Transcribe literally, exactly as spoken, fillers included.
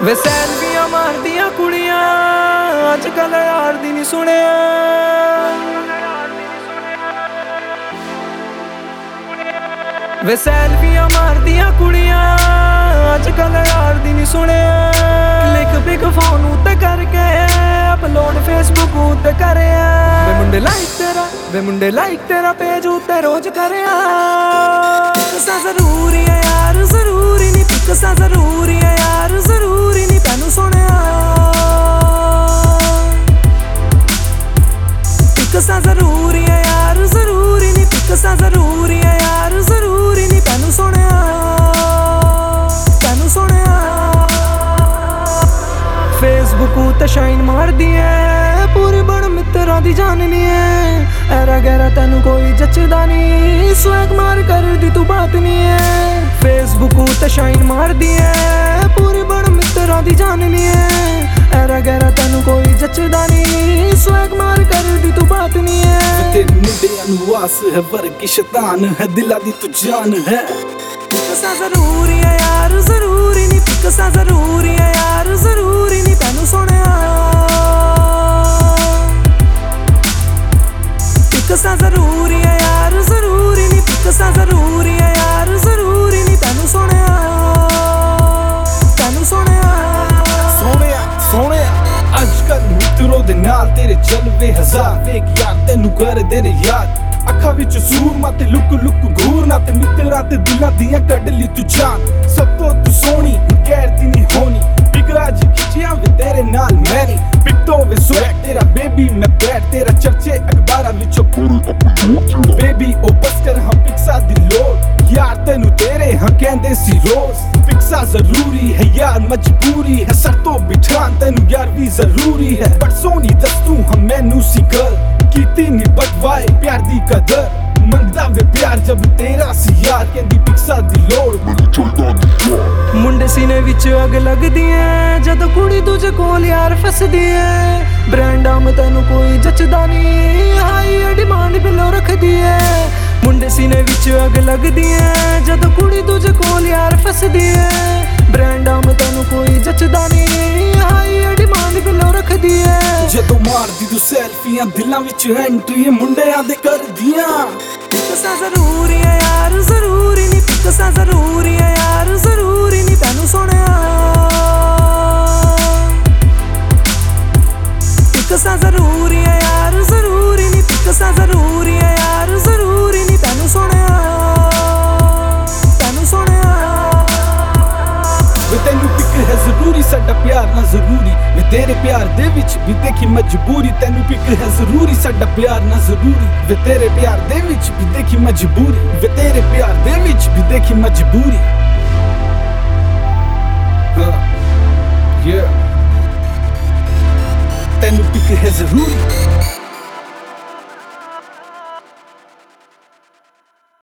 ਵੇ ਸੈਲਫੀਆਂ ਮਾਰਦੀਆਂ ਕੁੜੀਆਂ ਅੱਜ ਕੱਲ ਯਾਰ ਦੀ ਨਹੀਂ ਸੁਣਿਆ। ਵੇ ਸੈਲਫੀਆਂ ਮਾਰਦੀਆਂ ਕੁੜੀਆਂ ਅੱਜ ਕੱਲ ਯਾਰ ਦੀ ਨਹੀਂ ਸੁਣਿਆ। ਕਲਿੱਕ ਪਿਕ ਫੋਨ ਉੱਤੇ ਕਰਕੇ ਅਪਲੋਡ ਫੇਸਬੁੱਕ ਉੱਤੇ ਕਰਿਆ। ਵੇ ਮੁੰਡੇ ਲਾਈਕ ਤੇਰਾ ਵੇ ਮੁੰਡੇ ਲਾਈਕ ਤੇਰਾ ਪੇਜ ਉੱਤੇ ਰੋਜ਼ ਕਰਿਆ। ਪਿਕਸਾਂ ਜ਼ਰੂਰੀ ਹੈ ਯਾਰ ਜ਼ਰੂਰੀ ਨਹੀਂ ਪਿਕਸਾਂ ਜ਼ਰੂਰੀ ਹੈ ਯਾਰ ਜ਼ਰੂਰੀ ਨਹੀਂ ਤੈਨੂੰ ਸੁਣਿਆ। ਪਿਕਸਾਂ ਜ਼ਰੂਰੀ ਹੈ ਯਾਰ ਜ਼ਰੂਰੀ ਨਹੀਂ ਪਿਕਸਾਂ ਜ਼ਰੂਰੀ ਹੈ ਯਾਰ ਜ਼ਰੂਰੀ ਨਹੀਂ ਤੈਨੂੰ ਸੁਣਿਆ ਤੈਨੂੰ ਸੁਣਿਆ। ਫੇਸਬੁੱਕ ਉੱਤੇ ਸ਼ਾਈਨ ਮਾਰਦੀ ਐ ਪੂਰੀ ਬਣ ਮਿੱਤਰਾਂ ਦੀ ਜਾਣਨੀ ਐ। ਐਰਾ ਗੈਰਾ ਤੈਨੂੰ ਕੋਈ ਜੱਚਦਾ ਨੀ ਸਵੈਗ ਮਾਰ ਕਰਦੀ ਤੂੰ ਬਾਤ ਨੀ ਐ। ਫੇਸਬੁੱਕ ਉੱਤੇ ਸ਼ਾਈਨ ਮਾਰਦੀ ਐ ਪੂਰੀ ਬਣ ਮਿੱਤਰਾਂ ਦੀ ਜਾਣਨੀ ਐ। ਐਰਾ ਗੈਰਾ ਤੈਨੂੰ ਕੋਈ ਜੱਚਦਾ ਨੀ ਸਵੈਗ ਮਾਰ ਕਰਦੀ ਤੂੰ ਬਾਤ ਨੀ ਐ। ਤੇਰੇ ਮੁੰਡਿਆਂ ਨੂੰ ਆਸ ਹੈ ਵਰਗੀ ਸ਼ੈਤਾਨ ਹੈ ਦਿਲਾਂ ਦੀ ਤੂੰ ਜਾਨ ਹੈ। ਪਿਕਸਾਂ ਜ਼ਰੂਰੀ ਹੈ ਯਾਰ ਜ਼ਰੂਰੀ ਨਹੀਂ ਪਿਕਸਾਂ ਜ਼ਰੂਰੀ ਹੈ ਯਾਰ ਜ਼ਰੂਰੀ ਨਹੀਂ ਤੈਨੂੰ ਸੁਣਿਆ। ਪਿਕਸਾਂ ਜ਼ਰੂਰੀ ਹੈ ਯਾਰ ਜ਼ਰੂਰੀ ਨਹੀਂ ਪਿਕਸਾਂ ਜ਼ਰੂਰੀ ਹੈ ਯਾਰ ਜ਼ਰੂਰੀ ਨਹੀਂ ਤੈਨੂੰ ਸੁਣਿਆ ਤੈਨੂੰ ਸੁਣਿਆ। ਸੋਹਣਿਆ ਸੋਹਣਿਆ ਅੱਜ ਕੱਲ ਮਿੱਤਰੋ ਦੇ ਨਾਲ ਤੇਰੇ ਜਲਵੇ ਹਜ਼ਾਰ ਵੇਖ ਯਾਰ ਤੈਨੂੰ ਕਰਦੇ ਨੇ ਯਾਦ। ਅੱਖਾਂ ਵਿੱਚ ਸੂਰਮਾ ਤੇ ਲੁਕ ਲੁਕ ਘੂਰਨਾ ਤੇ ਮਿੱਤਰਾਂ ਤੇ ਦਿਲਾਂ ਦੀਆਂ ਕੱਢ ਲਈ ਤੂੰ ਜਾਨ। ਸਭ ਤੋਂ ਤੂੰ ਸੋਹਣੀ ਕਹਿਦੀ ਨਹੀਂ ਹੋਣੀ ਪਿਕਰਾ ਜੀ ਖਿੱਚਿਆ ਵੇ ਤੇਰੇ ਨਾਲ ਮੈਂ ਨੀ ਪਿਕਟੋ ਵੇ ਸਵੈਗ ਤੇਰਾ ਬੇਬੀ ਮੈਂ ਬੈਠ ਤੇਰਾ ਚਰਚੇ ਅਖਬਾਰਾਂ ਵਿੱਚੋਂ ਬੇਬੀ ਉਹ ਬਸ ਕਰ ਹਾਂ ਪਿਕਸਾ ਦੀ ਲੋੜ ਯਾਰ ਤੈਨੂੰ ਤੇਰੇ ਹਾਂ ਕਹਿੰਦੇ ਸੀ ਰੋਜ਼। ਪਿਕਸਾ ਜ਼ਰੂਰੀ ਹੈ ਯਾਰ ਮਜਬੂਰੀ ਹੈ ਸਰ ਤੋਂ ਬਿਠਾਨ ਤੈਨੂੰ ਯਾਰ ਵੀ ਜ਼ਰੂਰੀ ਹੈ। ਪਰ ਸੋਹਣੀ ਦੱਸ ਤੂੰ ਹਾਂ ਮੈਨੂੰ ਸੀ ਗੱਲ ਕੀਤੀ ਨੀ ਬਟਵਾਏ ਪਿਆਰ ਦੀ ਕਦਰ ਮੰਗਦਾ ਵੇ ਪਿਆਰ ਜਬ ਤੇਰਾ ਸੀ ਯਾਰ ਕਹਿੰਦੀ ਪਿਕਸਾ ਦੀ ਲੋੜ ਮੈਨੂੰ ਚਾਹੀਦਾ ਨੀ। ਮੁੰਡੇ ਸੀਨੇ ਵਿੱਚ ਅੱਗ ਲੱਗਦੀ ਐ ਜਦੋਂ ਕੁੜੀ ਦੂਜੇ ਕੋਲ ਯਾਰ ਫਸਦੀ ਐ। ਬ੍ਰਾਂਡਾਂ ਮੈਂ ਤੈਨੂੰ ਕੋਈ ਜੱਚਦਾ ਨੀ ਹਾਈ ਡਿਮਾਂਡ ਬਿਲੋ ਰੱਖਦੀ ਐ। ਮੁੰਡੇ ਸੀਨੇ ਵਿੱਚ ਅੱਗ ਲੱਗਦੀ ਐ ਜਦੋਂ ਕੁੜੀ ਦੂਜੇ ਕੋਲ ਯਾਰ ਫਸਦੀ ਐ। ਬ੍ਰਾਂਡਾਂ ਮੈਂ ਤੈਨੂੰ ਕੋਈ ਜੱਚਦਾ ਨੀ ਹਾਈ ਡਿਮਾਂਡ ਬਿਲੋ ਰੱਖਦੀ ਐ। ਜਦੋਂ ਮਾਰਦੀ ਤੂੰ ਸੈਲਫੀਆਂ ਦਿਲਾਂ ਵਿੱਚ ਐਂਟਰੀ ਮੁੰਡਿਆਂ ਦੇ ਕਰਦੀਆਂ। ਪਿਕਸਾਂ ਜ਼ਰੂਰੀ ਹੈ ਯਾਰ ਜ਼ਰੂਰੀ ਨਹੀਂ ਪਿਕਸਾਂ ਜ਼ਰੂਰੀ ਹੈ ਯਾਰ ਜ਼ਰੂਰੀ ਨਹੀਂ ਤੈਨੂੰ ਸੁਣਿਆ। ਪਿਕਸਾਂ ਜ਼ਰੂਰੀ ਹੈ ਯਾਰ ਜ਼ਰੂਰੀ ਨਹੀਂ ਪਿਕਸਾਂ ਜ਼ਰੂਰੀ ਹੈ ਯਾਰ ਜ਼ਰੂਰੀ ਨਹੀਂ ਤੈਨੂੰ ਸੁਣਿਆ ਤੈਨੂੰ ਸੁਣਿਆ। ਵੇ ਤੈਨੂੰ ਪਿਕ ਹੈ ਜ਼ਰੂਰੀ ਸਾਡਾ ਪਿਆਰ ਨਾ ਜ਼ਰੂਰੀ ਵੇ ਤੇਰੇ ਪਿਆਰ ਦੇ ਵਿੱਚ ਵੀ ਦੇਖੀ ਮਜਬੂਰੀ। ਤੈਨੂੰ ਪਿਕ ਹੈ ਜ਼ਰੂਰੀ ਸਾਡਾ ਪਿਆਰ ਨਾ ਜ਼ਰੂਰੀ ਵੇ ਤੇਰੇ ਪਿਆਰ ਦੇ ਵਿੱਚ ਵੀ ਦੇਖੀ ਮਜਬੂਰੀ ਵੇ ਤੇਰੇ ਪਿਆਰ ਦੇ ਵਿੱਚ ਵੀ ਦੇਖੀ ਮਜਬੂਰੀ। ਹਾਂ ਯੇ ਤੈਨੂੰ ਪਿਕ ਹੈ ਜ਼ਰੂਰੀ।